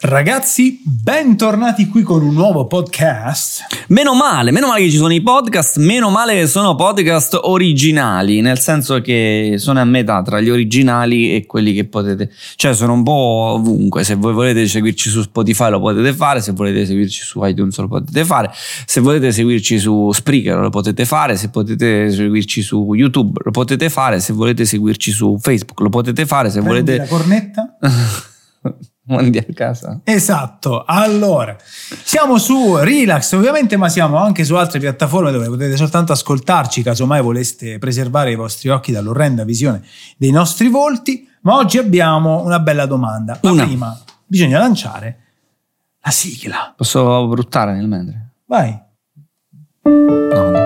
Ragazzi, bentornati qui con un nuovo podcast. Meno male che ci sono i podcast, meno male che sono podcast originali, nel senso che sono a metà tra gli originali e quelli che potete, cioè sono un po' ovunque. Se voi volete seguirci su Spotify lo potete fare, se volete seguirci su iTunes lo potete fare, se volete seguirci su Spreaker lo potete fare, se potete seguirci su YouTube lo potete fare, se volete seguirci su Facebook lo potete fare, se Prendi volete la cornetta. mandi a casa. Esatto, allora siamo su Relax ovviamente, ma siamo anche su altre piattaforme dove potete soltanto ascoltarci casomai voleste preservare i vostri occhi dall'orrenda visione dei nostri volti. Ma oggi abbiamo una bella domanda, ma prima bisogna lanciare la sigla. Posso bruttare nel mentre? Vai. No.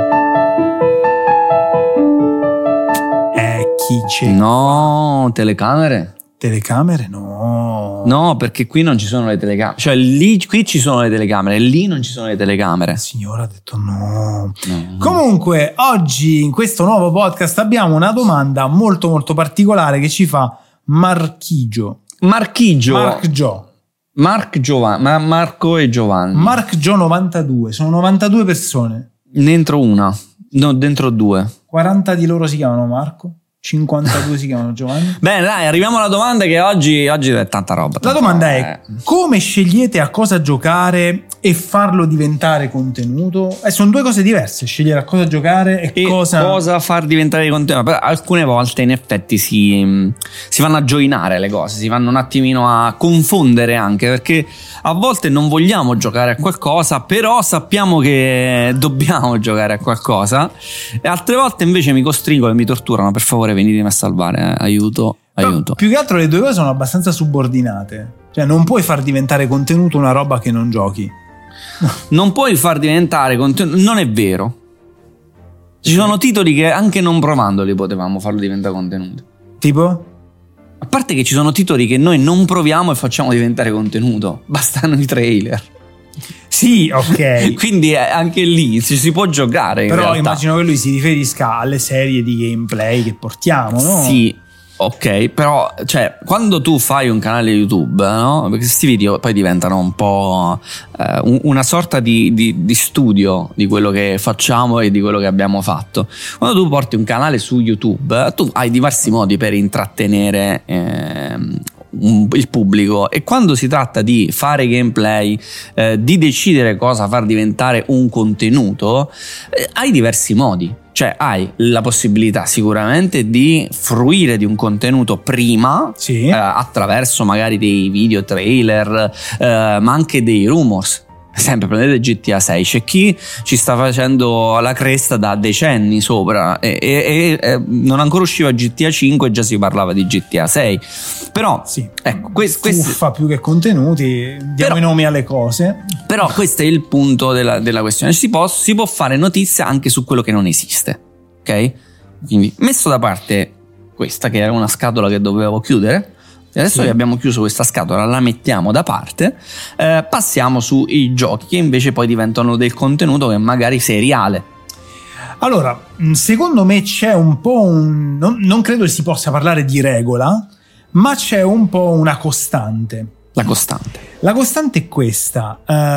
Chi c'è? No, telecamere? Telecamere? No. No, perché qui non ci sono le telecamere. Cioè qui ci sono le telecamere, lì non ci sono le telecamere. Il signore ha detto no. Comunque, oggi in questo nuovo podcast abbiamo una domanda molto molto particolare che ci fa Marco e Giovanni. Mark Gio 92. Sono 92 persone. Dentro una. No, dentro due. 40 di loro si chiamano Marco. 52 si chiamano Giovanni. Bene, dai, arriviamo alla domanda che oggi è tanta roba. La domanda è: come scegliete a cosa giocare e farlo diventare contenuto? Sono due cose diverse, scegliere a cosa giocare e cosa far diventare contenuto. Però alcune volte in effetti si vanno a joinare le cose, si vanno un attimino a confondere anche, perché a volte non vogliamo giocare a qualcosa, però sappiamo che dobbiamo giocare a qualcosa, e altre volte invece mi costringono e mi torturano: per favore venitemi a salvare, aiuto. Più che altro le due cose sono abbastanza subordinate, cioè non puoi far diventare contenuto una roba che non giochi. Non puoi far diventare contenuto, non è vero. Ci sono titoli che anche non provandoli potevamo farlo diventare contenuto. Tipo? A parte che ci sono titoli che noi non proviamo e facciamo diventare contenuto, bastano i trailer. Sì, ok. Quindi anche lì si può giocare. Però immagino che lui si riferisca alle serie di gameplay che portiamo, no? Sì, ok, però cioè quando tu fai un canale YouTube, no? Perché questi video poi diventano un po' una sorta di studio di quello che facciamo e di quello che abbiamo fatto. Quando tu porti un canale su YouTube, tu hai diversi modi per intrattenere il pubblico, e quando si tratta di fare gameplay, di decidere cosa far diventare un contenuto, hai diversi modi. Cioè hai la possibilità sicuramente di fruire di un contenuto prima, sì, attraverso magari dei video trailer, ma anche dei rumors. Sempre prendete GTA 6, c'è chi ci sta facendo la cresta da decenni sopra e non ancora usciva GTA 5 e già si parlava di GTA 6. Però sì, ecco, fa più che contenuti, diamo i nomi alle cose. Però questo è il punto della questione. Si può fare notizia anche su quello che non esiste, ok? Quindi messo da parte questa che era una scatola che dovevo chiudere, e adesso che abbiamo chiuso questa scatola, la mettiamo da parte, passiamo sui giochi che invece poi diventano del contenuto che magari seriale. Allora, secondo me c'è un po' non credo si possa parlare di regola, ma c'è un po' una costante. La costante è questa: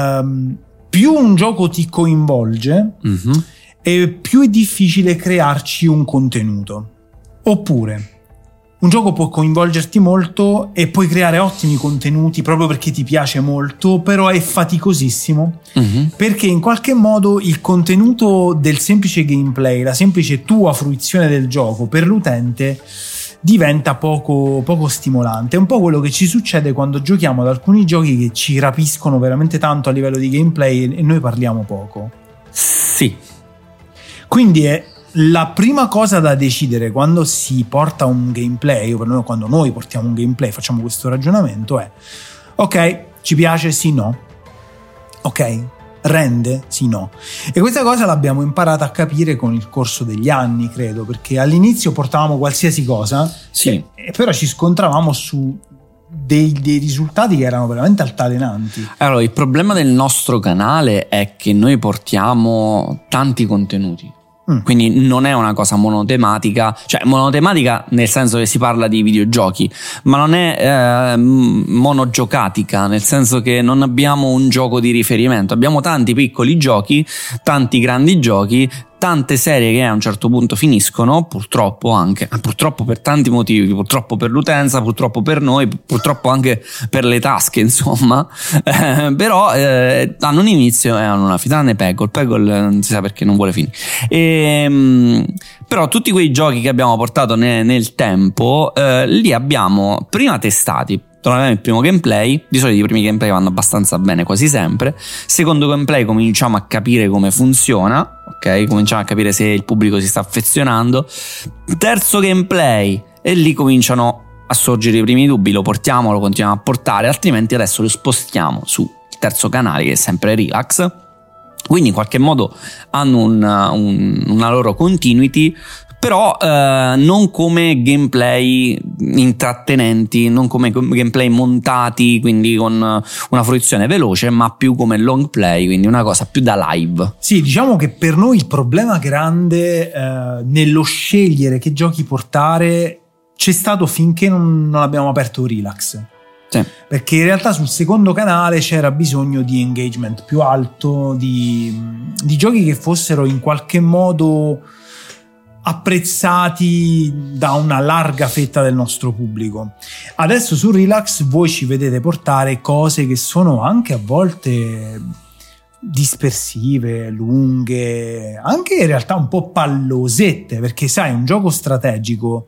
più un gioco ti coinvolge, e più è difficile crearci un contenuto. Oppure un gioco può coinvolgerti molto e puoi creare ottimi contenuti proprio perché ti piace molto, però è faticosissimo, perché in qualche modo il contenuto del semplice gameplay, la semplice tua fruizione del gioco per l'utente diventa poco stimolante. È un po' quello che ci succede quando giochiamo ad alcuni giochi che ci rapiscono veramente tanto a livello di gameplay e noi parliamo poco. Sì. Quindi è la prima cosa da decidere quando si porta un gameplay, o quando noi portiamo un gameplay, facciamo questo ragionamento, è: ok, ci piace? Sì, no. Ok, rende? Sì, no. E questa cosa l'abbiamo imparata a capire con il corso degli anni, credo, perché all'inizio portavamo qualsiasi cosa, sì, e però ci scontravamo su dei risultati che erano veramente altalenanti. Allora, il problema del nostro canale è che noi portiamo tanti contenuti. Quindi non è una cosa monotematica, cioè monotematica nel senso che si parla di videogiochi, ma non è monogiocatica, nel senso che non abbiamo un gioco di riferimento, abbiamo tanti piccoli giochi, tanti grandi giochi, tante serie che a un certo punto finiscono, purtroppo per tanti motivi, purtroppo per l'utenza, purtroppo per noi, purtroppo anche per le tasche, insomma, però hanno un inizio e hanno una fine. Tranne Peggle non si sa perché non vuole finire. Però tutti quei giochi che abbiamo portato nel tempo, li abbiamo prima testati. Troviamo il primo gameplay, di solito i primi gameplay vanno abbastanza bene quasi sempre. Secondo gameplay cominciamo a capire come funziona, ok? Cominciamo a capire se il pubblico si sta affezionando. Terzo gameplay, e lì cominciano a sorgere i primi dubbi, lo continuiamo a portare, altrimenti adesso lo spostiamo sul terzo canale che è sempre Relax. Quindi in qualche modo hanno una loro continuity, però non come gameplay intrattenenti, non come gameplay montati, quindi con una fruizione veloce, ma più come long play, quindi una cosa più da live. Sì, diciamo che per noi il problema grande nello scegliere che giochi portare c'è stato finché non abbiamo aperto Relax. Sì. Perché in realtà sul secondo canale c'era bisogno di engagement più alto, di giochi che fossero in qualche modo apprezzati da una larga fetta del nostro pubblico. Adesso su Relax voi ci vedete portare cose che sono anche a volte dispersive, lunghe, anche in realtà un po' pallosette, perché sai, un gioco strategico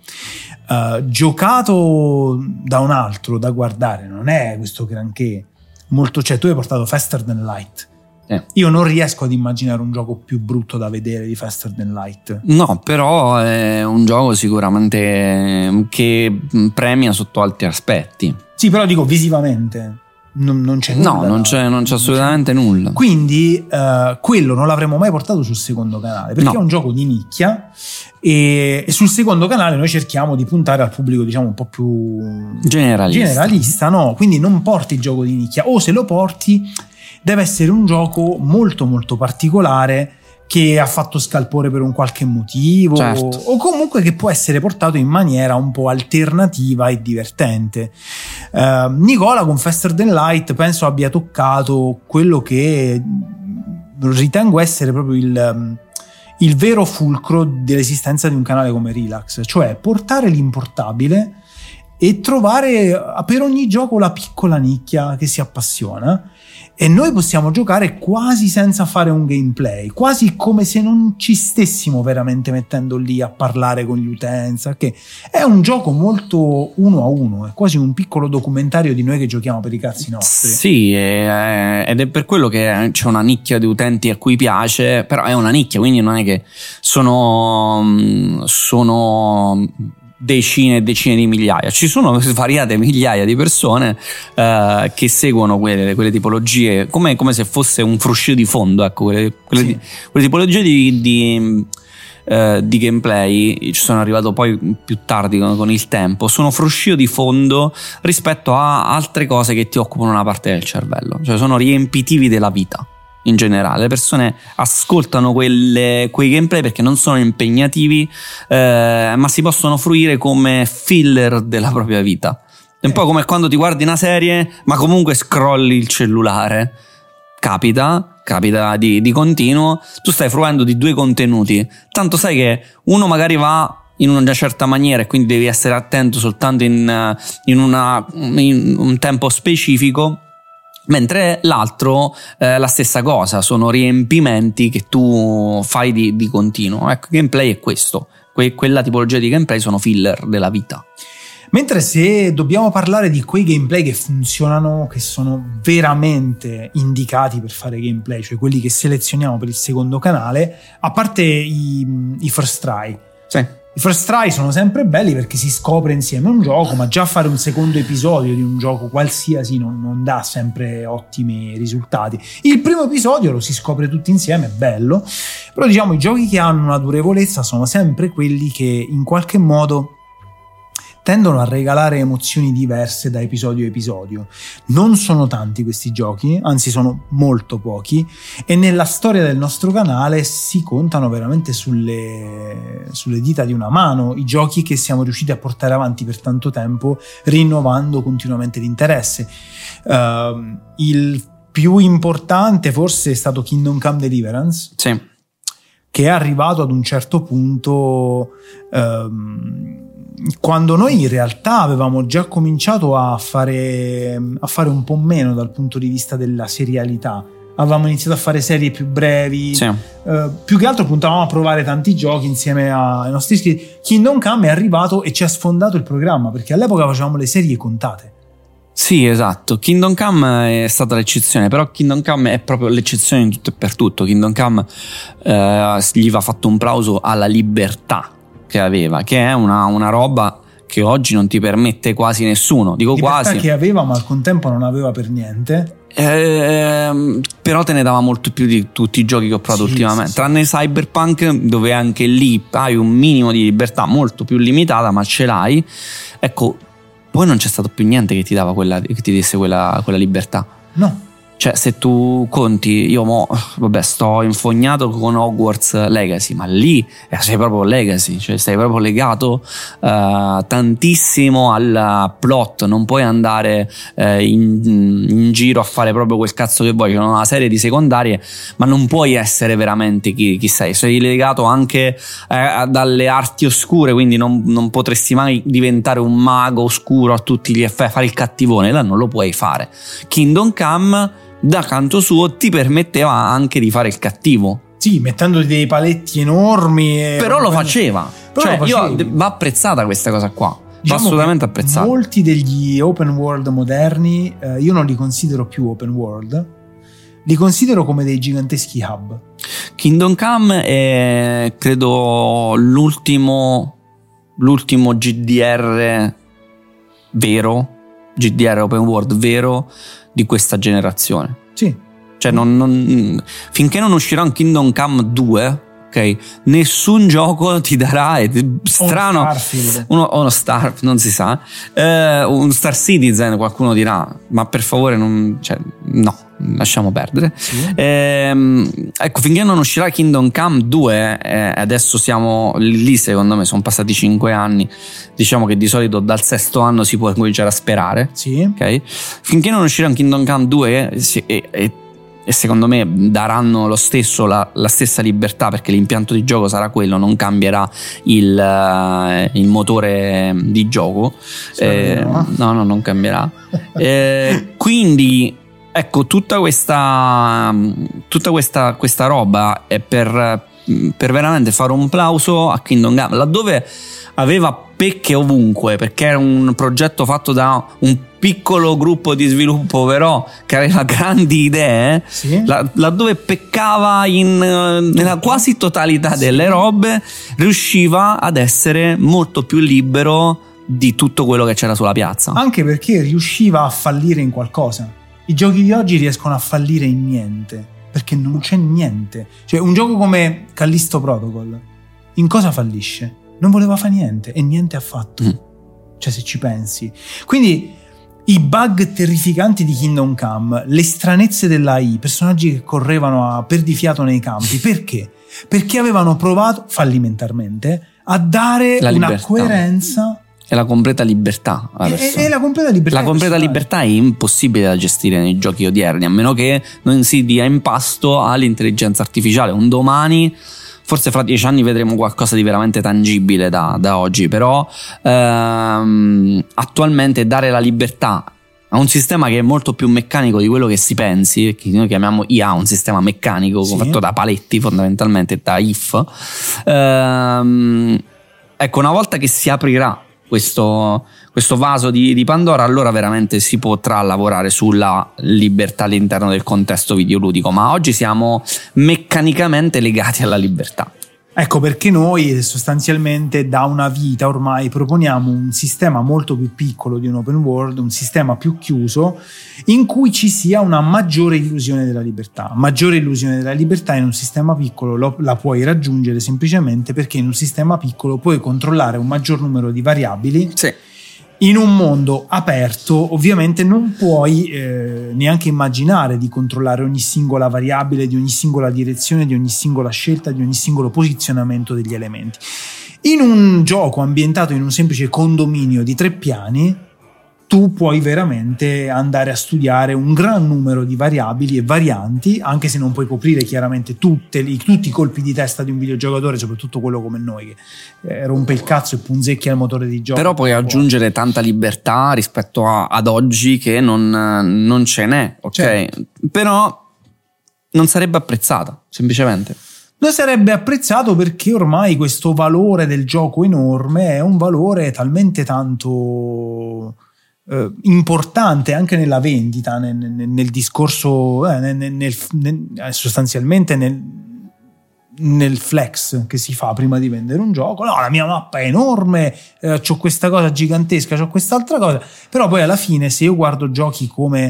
giocato da un altro, da guardare, non è questo granché. Molto, cioè, tu hai portato Faster Than Light. Io non riesco ad immaginare un gioco più brutto da vedere di Faster Than Light. No, però è un gioco sicuramente che premia sotto altri aspetti. Sì, però dico visivamente non c'è nulla. No, non c'è assolutamente nulla. Quindi quello non l'avremmo mai portato sul secondo canale, perché è un gioco di nicchia e sul secondo canale noi cerchiamo di puntare al pubblico, diciamo, un po' più generalista, no? Quindi non porti il gioco di nicchia, o se lo porti deve essere un gioco molto molto particolare che ha fatto scalpore per un qualche motivo, certo, o comunque che può essere portato in maniera un po' alternativa e divertente. Nicola con Faster Than Light penso abbia toccato quello che ritengo essere proprio il vero fulcro dell'esistenza di un canale come Relax, cioè portare l'importabile e trovare per ogni gioco la piccola nicchia che si appassiona. E noi possiamo giocare quasi senza fare un gameplay, quasi come se non ci stessimo veramente mettendo lì a parlare con gli utenti, che è un gioco molto uno a uno, è quasi un piccolo documentario di noi che giochiamo per i cazzi nostri. Sì, ed è per quello che c'è una nicchia di utenti a cui piace, però è una nicchia, quindi non è che sono decine e decine di migliaia, ci sono svariate migliaia di persone che seguono quelle tipologie come se fosse un fruscio di fondo, ecco, quelle tipologie di gameplay. Ci sono arrivato poi più tardi con il tempo, sono fruscio di fondo rispetto a altre cose che ti occupano una parte del cervello, cioè sono riempitivi della vita. In generale le persone ascoltano quei gameplay perché non sono impegnativi, ma si possono fruire come filler della propria vita. È un po' come quando ti guardi una serie ma comunque scrolli il cellulare. Capita di continuo, tu stai fruendo di due contenuti, tanto sai che uno magari va in una certa maniera e quindi devi essere attento soltanto in un tempo specifico, mentre l'altro la stessa cosa, sono riempimenti che tu fai di continuo. Ecco, il gameplay è questo, quella tipologia di gameplay sono filler della vita. Mentre se dobbiamo parlare di quei gameplay che funzionano, che sono veramente indicati per fare gameplay, cioè quelli che selezioniamo per il secondo canale, a parte i first try, sì. I first try sono sempre belli perché si scopre insieme un gioco, ma già fare un secondo episodio di un gioco qualsiasi non dà sempre ottimi risultati. Il primo episodio lo si scopre tutti insieme, è bello, però diciamo i giochi che hanno una durevolezza sono sempre quelli che in qualche modo tendono a regalare emozioni diverse da episodio a episodio. Non sono tanti questi giochi, anzi sono molto pochi, e nella storia del nostro canale si contano veramente sulle dita di una mano i giochi che siamo riusciti a portare avanti per tanto tempo, rinnovando continuamente l'interesse. Il più importante forse è stato Kingdom Come Deliverance, sì, che è arrivato ad un certo punto quando noi in realtà avevamo già cominciato a fare un po' meno dal punto di vista della serialità. Avevamo iniziato a fare serie più brevi, sì. Più che altro puntavamo a provare tanti giochi insieme ai nostri iscritti. Kingdom Come è arrivato e ci ha sfondato il programma, perché all'epoca facevamo le serie contate. Sì, esatto. Kingdom Come è stata l'eccezione, però Kingdom Come è proprio l'eccezione in tutto e per tutto. Kingdom Come gli va fatto un plauso alla libertà che aveva, che è una roba che oggi non ti permette quasi nessuno. Dico libertà quasi, che aveva, ma al contempo non aveva per niente. Però te ne dava molto più di tutti i giochi che ho provato ultimamente, tranne Cyberpunk, dove anche lì hai un minimo di libertà molto più limitata, ma ce l'hai. Ecco, poi non c'è stato più niente che ti dava che ti desse quella libertà. No. Cioè, se tu conti, io sto infognato con Hogwarts Legacy, ma lì sei proprio Legacy, cioè sei proprio legato tantissimo al plot, non puoi andare in giro a fare proprio quel cazzo che vuoi, c'è una serie di secondarie, ma non puoi essere veramente chi sei legato anche dalle arti oscure, quindi non potresti mai diventare un mago oscuro a tutti gli effetti, fare il cattivone, là non lo puoi fare. Kingdom Come da canto suo ti permetteva anche di fare il cattivo, sì, mettendoti dei paletti enormi, però lo faceva. Va apprezzata questa cosa qua, diciamo, va assolutamente apprezzata. Molti degli open world moderni io non li considero più open world, li considero come dei giganteschi hub. Kingdom Come è credo l'ultimo GDR vero, GDR open world vero di questa generazione. Sì. Cioè finché non uscirà un Kingdom Come 2, ok, nessun gioco ti darà, è strano, uno Star, non si sa, un Star Citizen qualcuno dirà, ma per favore no, lasciamo perdere. Sì. Ecco, finché non uscirà Kingdom Come 2, adesso siamo lì, secondo me sono passati 5 anni, diciamo che di solito dal 6º anno si può cominciare a sperare. Sì. Okay? Finché non uscirà un Kingdom Come 2 e secondo me daranno lo stesso la stessa libertà, perché l'impianto di gioco sarà quello, non cambierà il motore di gioco, no, non cambierà. Quindi ecco, tutta questa roba è per veramente fare un plauso a Kingdom Come, laddove aveva pecche ovunque, perché era un progetto fatto da un piccolo gruppo di sviluppo però che aveva grandi idee, sì. Laddove peccava nella quasi totalità delle robe, riusciva ad essere molto più libero di tutto quello che c'era sulla piazza, anche perché riusciva a fallire in qualcosa. I giochi di oggi riescono a fallire in niente, perché non c'è niente. Cioè, un gioco come Callisto Protocol in cosa fallisce? Non voleva fare niente e niente ha fatto. Cioè, se ci pensi. Quindi i bug terrificanti di Kingdom Come, le stranezze dell'AI, personaggi che correvano a perdifiato nei campi, perché? Perché avevano provato fallimentarmente a dare una coerenza e la completa libertà. E la completa libertà. La completa libertà è impossibile da gestire nei giochi odierni, a meno che non si dia in pasto all'intelligenza artificiale. Un domani, forse fra 10 anni, vedremo qualcosa di veramente tangibile da oggi, però attualmente dare la libertà a un sistema che è molto più meccanico di quello che si pensi, che noi chiamiamo IA, un sistema meccanico, sì, fatto da paletti fondamentalmente, da if, ecco, una volta che si aprirà questo vaso di Pandora, allora veramente si potrà lavorare sulla libertà all'interno del contesto videoludico, ma oggi siamo meccanicamente legati alla libertà. Ecco perché noi sostanzialmente da una vita ormai proponiamo un sistema molto più piccolo di un open world, un sistema più chiuso in cui ci sia una maggiore illusione della libertà. Maggiore illusione della libertà in un sistema piccolo la puoi raggiungere semplicemente perché in un sistema piccolo puoi controllare un maggior numero di variabili, sì, in un mondo aperto ovviamente non puoi neanche immaginare di controllare ogni singola variabile, di ogni singola direzione, di ogni singola scelta, di ogni singolo posizionamento degli elementi. In un gioco ambientato in un semplice condominio di 3 piani, tu puoi veramente andare a studiare un gran numero di variabili e varianti, anche se non puoi coprire chiaramente tutti i colpi di testa di un videogiocatore, soprattutto quello come noi che rompe il cazzo e punzecchia il motore di gioco. Però puoi aggiungere tanta libertà rispetto ad oggi che non ce n'è, ok? Certo. Però non sarebbe apprezzata, semplicemente. Non sarebbe apprezzato perché ormai questo valore del gioco enorme è un valore talmente tanto importante anche nella vendita, nel discorso, sostanzialmente nel flex che si fa prima di vendere un gioco. No, la mia mappa è enorme, c'ho questa cosa gigantesca, c'ho quest'altra cosa. Però poi alla fine, se io guardo giochi come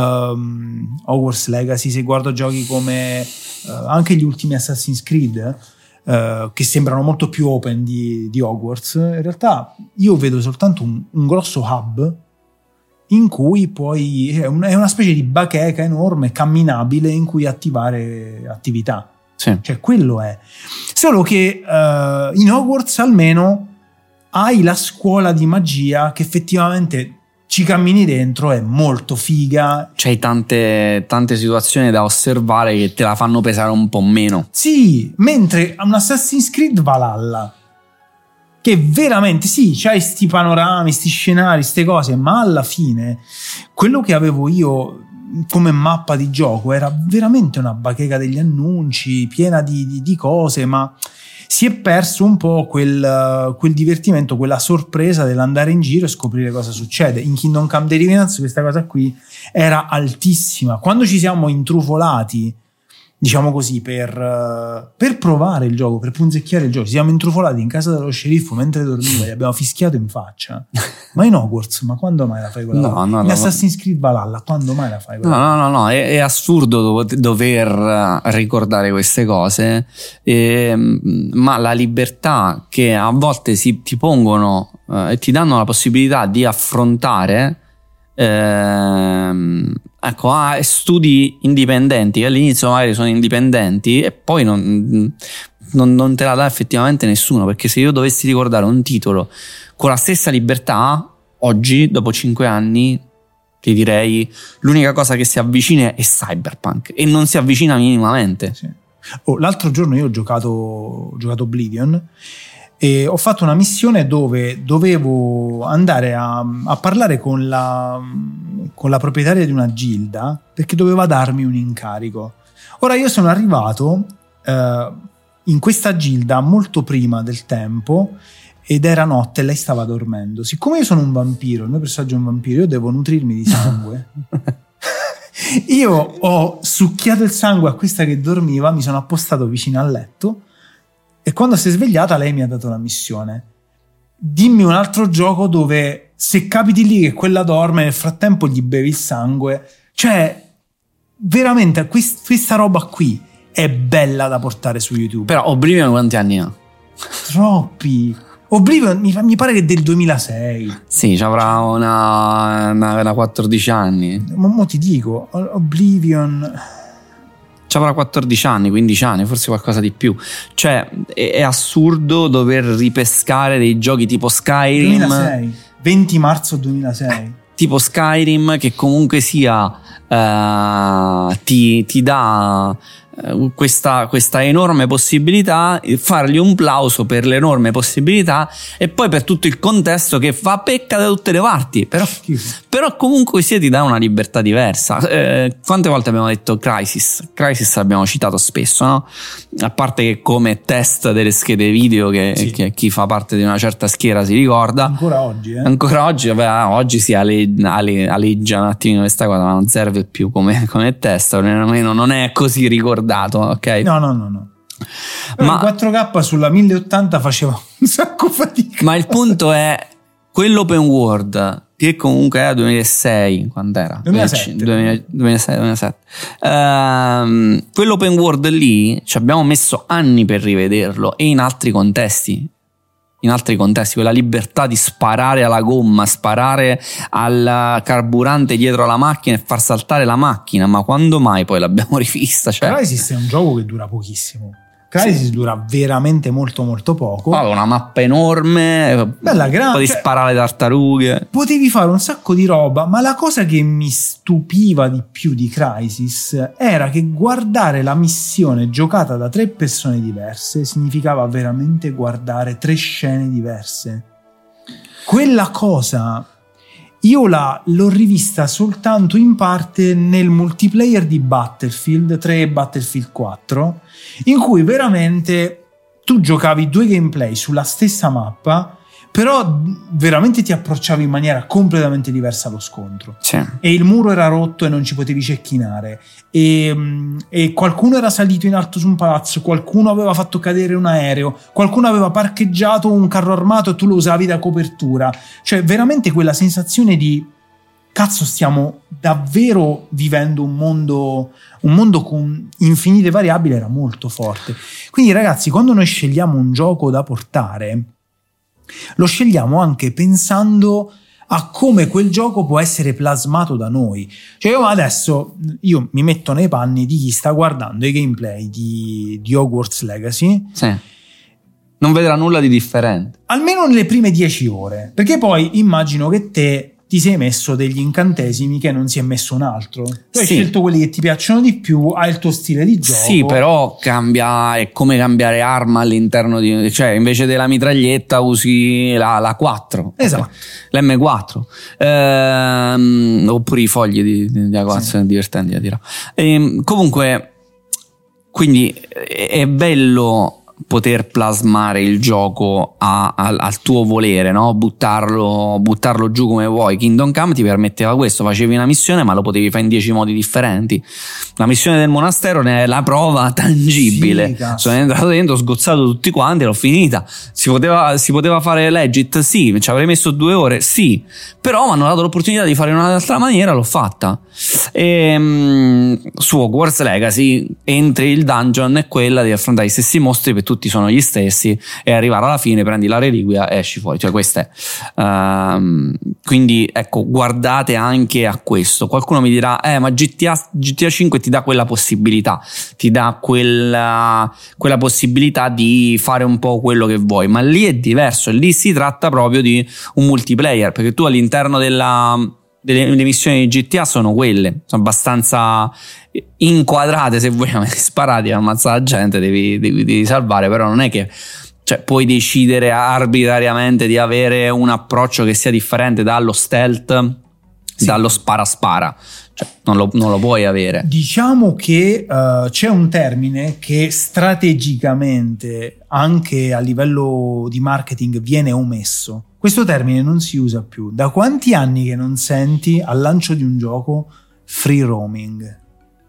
Hogwarts Legacy, se guardo giochi come anche gli ultimi Assassin's Creed, che sembrano molto più open di Hogwarts, in realtà io vedo soltanto un grosso hub in cui poi è una specie di bacheca enorme, camminabile, in cui attivare attività. Sì. Cioè quello è. Solo che in Hogwarts almeno hai la scuola di magia che effettivamente ci cammini dentro, è molto figa. C'hai tante situazioni da osservare che te la fanno pesare un po' meno. Sì, mentre un Assassin's Creed Valhalla, che veramente sì, c'hai sti panorami, sti scenari, ste cose, ma alla fine quello che avevo io come mappa di gioco era veramente una bacheca degli annunci, piena di cose, ma si è perso un po' quel divertimento, quella sorpresa dell'andare in giro e scoprire cosa succede. In Kingdom Come Deliverance questa cosa qui era altissima. Quando ci siamo intrufolati, diciamo così, per provare il gioco, per punzecchiare il gioco, ci siamo intrufolati in casa dello sceriffo mentre dormiva e gli abbiamo fischiato in faccia. Ma in Hogwarts, ma quando mai la fai quella? No, in Assassin's Creed Valhalla, quando mai la fai quella? No, è assurdo dover ricordare queste cose, ma la libertà che a volte ti pongono e ti danno la possibilità di affrontare studi indipendenti, che all'inizio magari sono indipendenti e poi non te la dà effettivamente nessuno, perché se io dovessi ricordare un titolo con la stessa libertà oggi, dopo 5 anni, ti direi l'unica cosa che si avvicina è Cyberpunk, e non si avvicina minimamente. Sì. L'altro giorno io ho giocato Oblivion e ho fatto una missione dove dovevo andare a parlare con la proprietaria di una gilda, perché doveva darmi un incarico. Ora io sono arrivato in questa gilda molto prima del tempo ed era notte e lei stava dormendo. Siccome io sono un vampiro, il mio personaggio è un vampiro, io devo nutrirmi di sangue. Io ho succhiato il sangue a questa che dormiva, mi sono appostato vicino al letto e quando si è svegliata lei mi ha dato la missione: dimmi un altro gioco dove se capiti lì che quella dorme nel frattempo gli bevi il sangue. Cioè veramente questa roba qui è bella da portare su YouTube. Però Oblivion quanti anni ha? Troppi. Oblivion mi pare che è del 2006. Sì, ci avrà una 14 anni. Ma ti dico, Oblivion ci avrà 14 anni, 15 anni, forse qualcosa di più. Cioè è assurdo dover ripescare dei giochi tipo Skyrim. 2006, 20 marzo 2006. Tipo Skyrim, che comunque sia ti dà questa enorme possibilità, fargli un plauso per l'enorme possibilità e poi per tutto il contesto che fa pecca da tutte le parti, però comunque sia ti dà una libertà diversa. Quante volte abbiamo detto Crysis l'abbiamo citato spesso, no? A parte che come test delle schede video che chi fa parte di una certa schiera si ricorda ancora oggi, oggi si aleggia un attimino questa cosa, ma non serve più come test, almeno non è così ricordato. Ok? No. Ma 4K sulla 1080 faceva un sacco fatica. Ma il punto è quell'open world che comunque era 2006, quando era? 2007. Quell'open world lì ci abbiamo messo anni per rivederlo, e in altri contesti. in altri contesti, quella libertà di sparare alla gomma, sparare al carburante dietro alla macchina e far saltare la macchina, ma quando mai poi l'abbiamo rivista? Cioè, Crysis è un gioco che dura pochissimo. Crysis dura veramente molto molto poco. Una mappa enorme, bella grande, potevi sparare le tartarughe, potevi fare un sacco di roba, ma la cosa che mi stupiva di più di Crysis era che guardare la missione giocata da 3 persone diverse significava veramente guardare 3 scene diverse. Quella cosa io l'ho rivista soltanto in parte nel multiplayer di Battlefield 3 e Battlefield 4, in cui veramente tu giocavi 2 gameplay sulla stessa mappa, però veramente ti approcciavi in maniera completamente diversa allo scontro. Sì. E il muro era rotto e non ci potevi cecchinare, e qualcuno era salito in alto su un palazzo, qualcuno aveva fatto cadere un aereo, qualcuno aveva parcheggiato un carro armato e tu lo usavi da copertura. Cioè veramente quella sensazione di cazzo, stiamo davvero vivendo un mondo con infinite variabili era molto forte. Quindi ragazzi, quando noi scegliamo un gioco da portare, lo scegliamo anche pensando a come quel gioco può essere plasmato da noi. Cioè io mi metto nei panni di chi sta guardando i gameplay di Hogwarts Legacy. Sì. Non vedrà nulla di differente. Almeno nelle prime 10 ore. Perché poi immagino che te ti sei messo degli incantesimi che non si è messo un altro. Tu hai scelto quelli che ti piacciono di più, hai il tuo stile di gioco. Sì, però cambia, è come cambiare arma all'interno di, cioè invece della mitraglietta usi la 4. Esatto. L'M4. Oppure i fogli di A4 sono divertenti da tirare. Comunque, quindi è bello poter plasmare il gioco al tuo volere, no? Buttarlo giù come vuoi. Kingdom Come ti permetteva questo, facevi una missione ma lo potevi fare in 10 modi differenti. La missione del monastero ne è la prova tangibile. Sì, sono entrato dentro, ho sgozzato tutti quanti e l'ho finita. Si poteva fare legit? Sì. Ci avrei messo 2 ore? Sì. Però mi hanno dato l'opportunità di fare in un'altra maniera, l'ho fatta. Su Hogwarts Legacy entri il dungeon, è quella di affrontare gli stessi mostri, per tutti sono gli stessi, e arrivare alla fine prendi la reliquia e esci fuori. Cioè questo è quindi ecco, guardate anche a questo. Qualcuno mi dirà ma GTA 5 ti dà quella possibilità, ti dà quella possibilità di fare un po' quello che vuoi, ma lì è diverso, lì si tratta proprio di un multiplayer, perché tu all'interno le missioni di GTA sono abbastanza inquadrate, se vuoi, sparati, ammazzare la gente, devi salvare, però non è che puoi decidere arbitrariamente di avere un approccio che sia differente dallo stealth, dallo spara, non lo puoi avere. Diciamo che c'è un termine che strategicamente anche a livello di marketing viene omesso. Questo termine non si usa più. Da quanti anni che non senti al lancio di un gioco free roaming?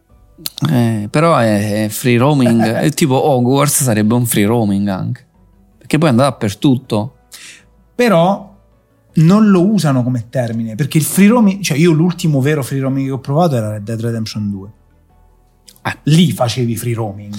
Però è free roaming. È tipo Hogwarts sarebbe un free roaming anche, perché poi andava dappertutto. Però non lo usano come termine, perché il free roaming, io l'ultimo vero free roaming che ho provato era Red Dead Redemption 2. Lì facevi free roaming.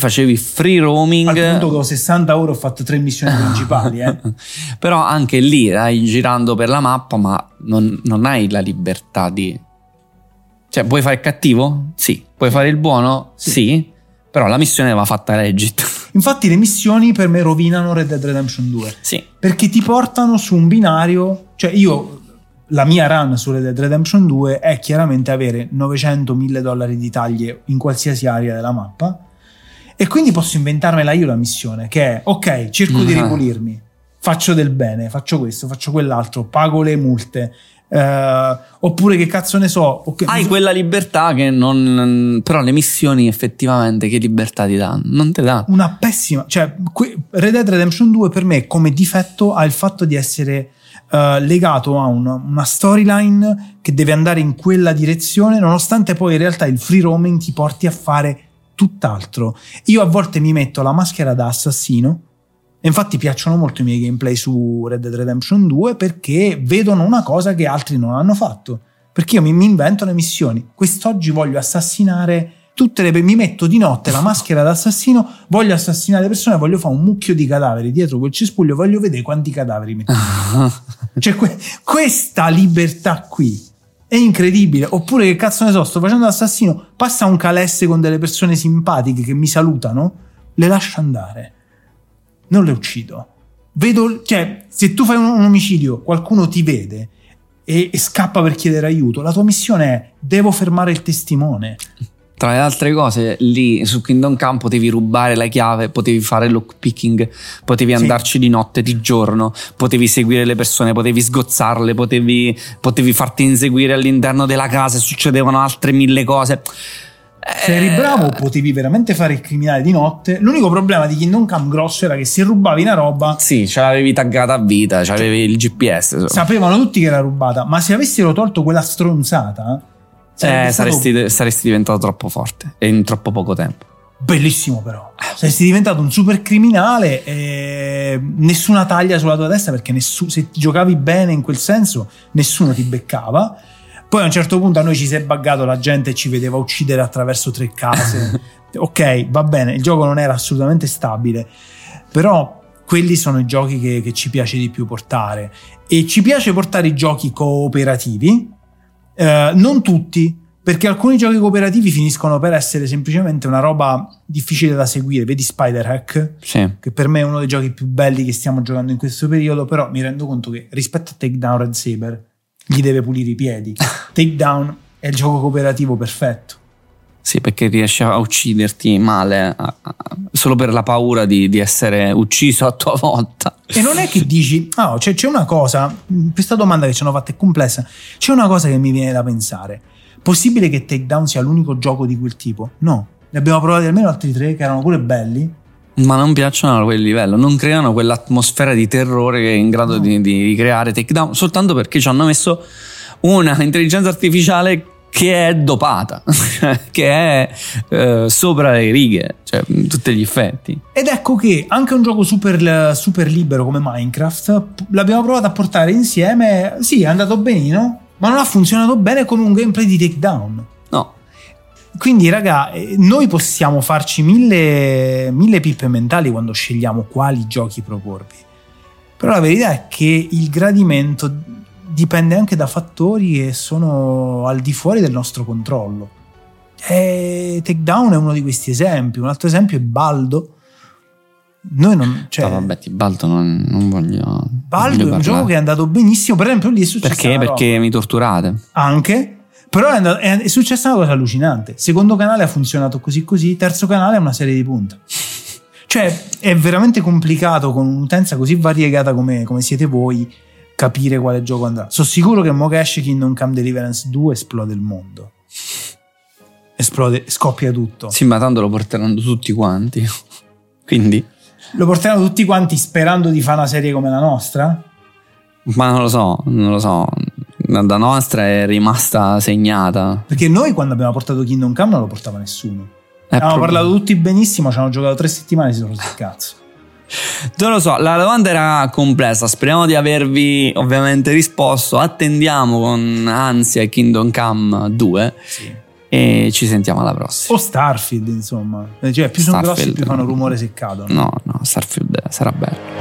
Al punto che ho 60 euro ho fatto 3 missioni principali. Però anche lì girando per la mappa, ma non hai la libertà di... puoi fare il cattivo? Sì. Puoi fare il buono? Sì. Però la missione va fatta legit. Infatti le missioni per me rovinano Red Dead Redemption 2. Sì. Perché ti portano su un binario. La mia run su Red Dead Redemption 2 è chiaramente avere $900.000 di taglie in qualsiasi area della mappa, e quindi posso inventarmela io la missione, che è ok, cerco di ripulirmi, faccio del bene, faccio questo, faccio quell'altro, pago le multe, oppure che cazzo ne so, hai quella libertà che non... Però le missioni effettivamente che libertà ti danno? Non te dà una pessima... Red Dead Redemption 2 per me come difetto ha il fatto di essere legato a una storyline che deve andare in quella direzione, nonostante poi in realtà il free roaming ti porti a fare tutt'altro. Io a volte mi metto la maschera da assassino, e infatti piacciono molto i miei gameplay su Red Dead Redemption 2 perché vedono una cosa che altri non hanno fatto, perché io mi invento le missioni. Quest'oggi voglio assassinare mi metto di notte la maschera d'assassino, voglio assassinare le persone, voglio fare un mucchio di cadaveri dietro quel cespuglio, voglio vedere quanti cadaveri metto. Cioè questa libertà qui è incredibile. Oppure, che cazzo ne so, sto facendo l'assassino, passa un calesse con delle persone simpatiche che mi salutano, le lascio andare, non le uccido. Vedo, cioè, se tu fai un omicidio, qualcuno ti vede e scappa per chiedere aiuto, la tua missione è: devo fermare il testimone. Tra le altre cose, lì su Kingdom Come potevi rubare la chiave, potevi fare lockpicking, potevi andarci di notte, di giorno, potevi seguire le persone, potevi sgozzarle, potevi farti inseguire all'interno della casa, succedevano altre 1000 cose. Se eri bravo potevi veramente fare il criminale di notte. L'unico problema di Kingdom Come grosso era che se rubavi una roba, sì, ce l'avevi taggata a vita, c'avevi il GPS, sapevano tutti che era rubata. Ma se avessero tolto quella stronzata, saresti diventato troppo forte e in troppo poco tempo. Bellissimo, però saresti diventato un super criminale e nessuna taglia sulla tua testa, perché se giocavi bene in quel senso nessuno ti beccava. Poi a un certo punto a noi ci si è buggato, la gente ci vedeva uccidere attraverso 3 case. Ok, va bene, il gioco non era assolutamente stabile, però quelli sono i giochi che ci piace di più portare. E ci piace portare i giochi cooperativi, non tutti, perché alcuni giochi cooperativi finiscono per essere semplicemente una roba difficile da seguire. Vedi Spider-Hack, sì, che per me è uno dei giochi più belli che stiamo giocando in questo periodo, però mi rendo conto che rispetto a Takedown Red Saber gli deve pulire i piedi. Takedown è il gioco cooperativo perfetto. Sì, perché riesce a ucciderti male solo per la paura di essere ucciso a tua volta. E non è che dici, c'è una cosa, questa domanda che ci hanno fatto è complessa, c'è una cosa che mi viene da pensare: possibile che Takedown sia l'unico gioco di quel tipo? No, ne abbiamo provati almeno altri 3 che erano pure belli, ma non piacciono a quel livello, non creano quell'atmosfera di terrore che è in grado di creare Takedown, soltanto perché ci hanno messo una intelligenza artificiale che è dopata, che è sopra le righe, cioè in tutti gli effetti. Ed ecco che anche un gioco super libero come Minecraft l'abbiamo provato a portare insieme. Sì, è andato benino, ma non ha funzionato bene come un gameplay di Takedown. No. Quindi raga, noi possiamo farci mille pippe mentali quando scegliamo quali giochi proporvi, però la verità è che il gradimento dipende anche da fattori che sono al di fuori del nostro controllo. E Takedown è uno di questi esempi. Un altro esempio è Baldo. Noi non, cioè, vabbè, Baldo non voglio. Baldo è un gioco che è andato benissimo. Per esempio, lì è successo. Perché mi torturate? Anche. Però è successa una cosa allucinante. Secondo canale ha funzionato così. Terzo canale è una serie di punta. Cioè, è veramente complicato con un'utenza così variegata come siete voi capire quale gioco andrà. Sono sicuro che mo che esce Kingdom Come Deliverance 2 esplode il mondo. Scoppia tutto. Sì, ma tanto lo porteranno tutti quanti. Quindi lo porteranno tutti quanti sperando di fare una serie come la nostra? Ma non lo so. La nostra è rimasta segnata. Perché noi quando abbiamo portato Kingdom Come non lo portava nessuno. Abbiamo parlato tutti benissimo, ci hanno giocato 3 settimane e si sono rotto il cazzo. Non lo so, la domanda era complessa, speriamo di avervi ovviamente risposto. Attendiamo con ansia Kingdom Come 2, sì, e ci sentiamo alla prossima. O Starfield, insomma, cioè più sono grossi più fanno rumore se cadono. No, Starfield sarà bello.